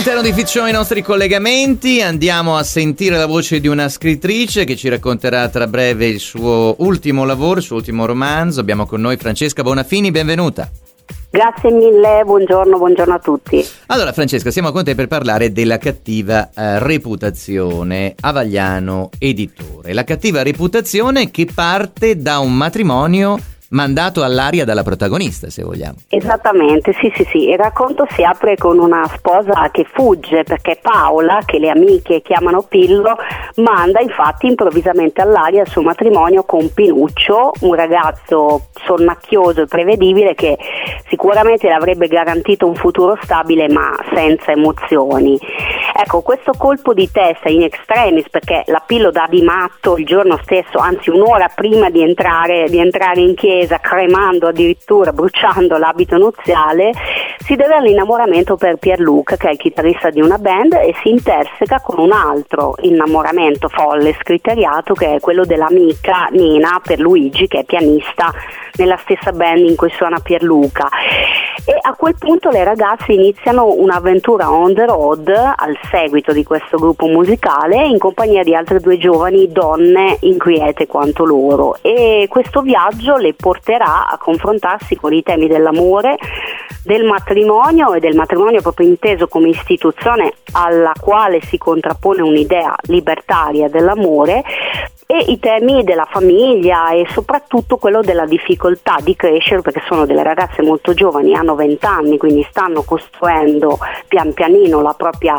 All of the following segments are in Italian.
All'interno di Ficzione i nostri collegamenti, andiamo a sentire la voce di una scrittrice che ci racconterà tra breve il suo ultimo lavoro, il suo ultimo romanzo. Abbiamo con noi Francesca Bonafini, benvenuta. Grazie mille, buongiorno a tutti. Allora Francesca, siamo con te per parlare della cattiva reputazione, Avagliano editore. La cattiva reputazione che parte da un matrimonio mandato all'aria dalla protagonista, se vogliamo. Esattamente, sì. Il racconto si apre con una sposa che fugge perché Paola, che le amiche chiamano Pillo, manda infatti improvvisamente all'aria il suo matrimonio con Pinuccio, un ragazzo sonnacchioso e prevedibile che sicuramente le avrebbe garantito un futuro stabile ma senza emozioni. Ecco, questo colpo di testa in extremis, perché la Pillo dà di matto il giorno stesso, anzi un'ora prima di entrare in chiesa, cremando addirittura, bruciando l'abito nuziale, si deve all'innamoramento per Pierluca, che è il chitarrista di una band, e si interseca con un altro innamoramento folle, scriteriato, che è quello dell'amica Nina per Luigi, che è pianista nella stessa band in cui suona Pierluca. E a quel punto le ragazze iniziano un'avventura on the road al seguito di questo gruppo musicale in compagnia di altre due giovani donne inquiete quanto loro, e questo viaggio le porterà a confrontarsi con i temi dell'amore, del matrimonio, e del matrimonio proprio inteso come istituzione alla quale si contrappone un'idea libertaria dell'amore, e i temi della famiglia e soprattutto quello della difficoltà di crescere, perché sono delle ragazze molto giovani, hanno 20 anni, quindi stanno costruendo pian pianino la propria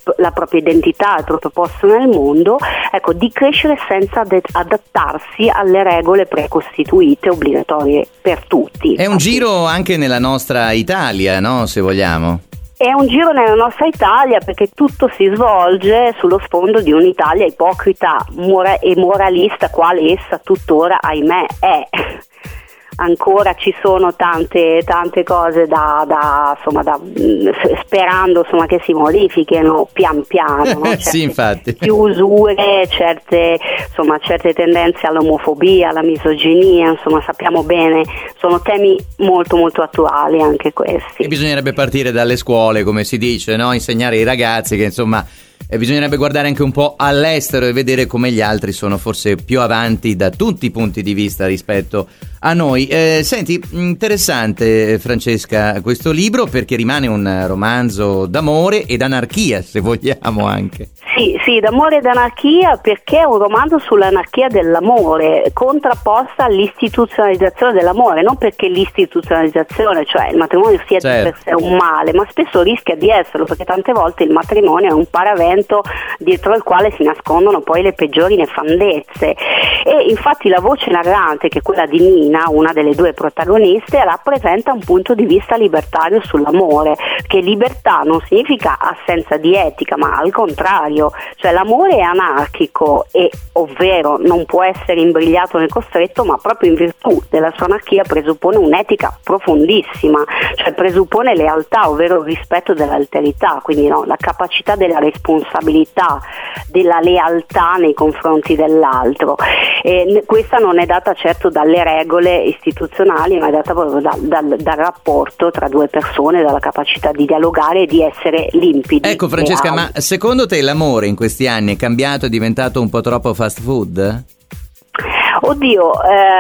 identità, il proprio posto nel mondo, ecco, di crescere senza adattarsi alle regole precostituite obbligatorie per tutti. È un giro anche nella nostra Italia, no? Se vogliamo. È un giro nella nostra Italia, perché tutto si svolge sullo sfondo di un'Italia ipocrita e moralista, quale essa tuttora, ahimè, è. Ancora ci sono tante cose sperando che si modifichino pian piano, no? Sì, infatti. Chiusure, certe tendenze all'omofobia, alla misoginia, sappiamo bene, sono temi molto molto attuali anche questi. E bisognerebbe partire dalle scuole, come si dice, no? Insegnare ai ragazzi che bisognerebbe guardare anche un po' all'estero e vedere come gli altri sono forse più avanti da tutti i punti di vista rispetto a noi. Senti, interessante Francesca questo libro, perché rimane un romanzo d'amore ed anarchia, se vogliamo anche. Sì, d'amore ed anarchia, perché è un romanzo sull'anarchia dell'amore contrapposta all'istituzionalizzazione dell'amore, non perché l'istituzionalizzazione, cioè il matrimonio sia certo, per sé un male, ma spesso rischia di esserlo, perché tante volte il matrimonio è un paravento dietro al quale si nascondono poi le peggiori nefandezze. E infatti la voce narrante, che è quella di Nina, una delle due protagoniste, rappresenta un punto di vista libertario sull'amore, che libertà non significa assenza di etica, ma al contrario, cioè l'amore è anarchico, ovvero non può essere imbrigliato nel costretto, ma proprio in virtù della sua anarchia presuppone un'etica profondissima, cioè presuppone lealtà, ovvero il rispetto dell'alterità, quindi la capacità della responsabilità, della lealtà nei confronti dell'altro. Questa non è data certo dalle regole istituzionali, ma è data proprio dal rapporto tra due persone, dalla capacità di dialogare e di essere limpidi. Ecco Francesca, ma secondo te l'amore in questi anni è cambiato, è diventato un po' troppo fast food? Oddio,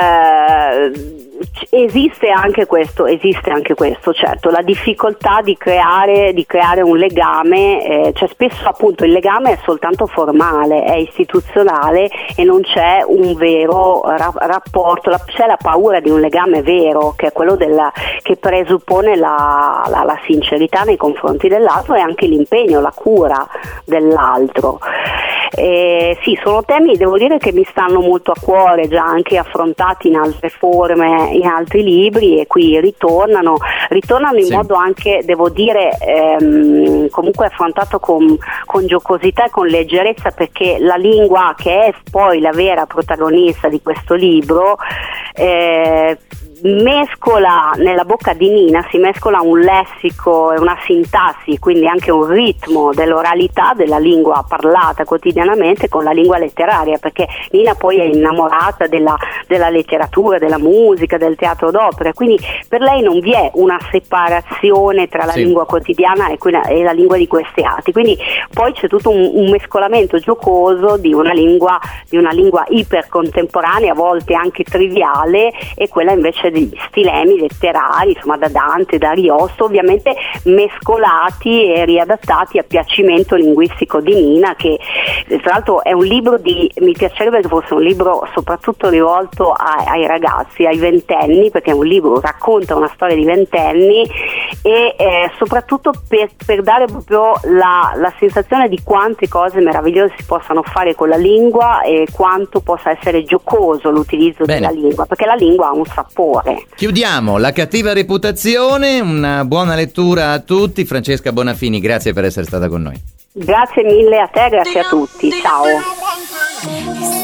esiste anche questo, certo, la difficoltà di creare un legame, cioè spesso appunto il legame è soltanto formale, è istituzionale e non c'è un vero rapporto, c'è la paura di un legame vero, che è quello che presuppone la sincerità nei confronti dell'altro e anche l'impegno, la cura dell'altro. Sì, sono temi, devo dire, che mi stanno molto a cuore, già anche affrontati in altre forme, in altri libri, e qui ritornano in sì, modo anche, devo dire, comunque affrontato con giocosità e con leggerezza, perché la lingua, che è poi la vera protagonista di questo libro, mescola nella bocca di Nina, si mescola un lessico e una sintassi, quindi anche un ritmo dell'oralità della lingua parlata quotidianamente con la lingua letteraria, perché Nina poi è innamorata della letteratura, della musica, del teatro d'opera, quindi per lei non vi è una separazione tra la lingua quotidiana e la lingua di queste arti, quindi poi c'è tutto un mescolamento giocoso di una lingua ipercontemporanea, a volte anche triviale, e quella invece degli stilemi letterari, insomma da Dante, da Ariosto, ovviamente mescolati e riadattati a piacimento linguistico di Nina, che tra l'altro è un libro mi piacerebbe che fosse un libro soprattutto rivolto ai ragazzi, ai ventenni, perché è un libro, racconta una storia di ventenni e soprattutto per dare proprio la sensazione di quante cose meravigliose si possano fare con la lingua e quanto possa essere giocoso l'utilizzo della lingua, perché la lingua ha un sapore. Chiudiamo La cattiva reputazione, una buona lettura a tutti. Francesca Bonafini, grazie per essere stata con noi. Grazie mille a te, grazie a tutti, ciao.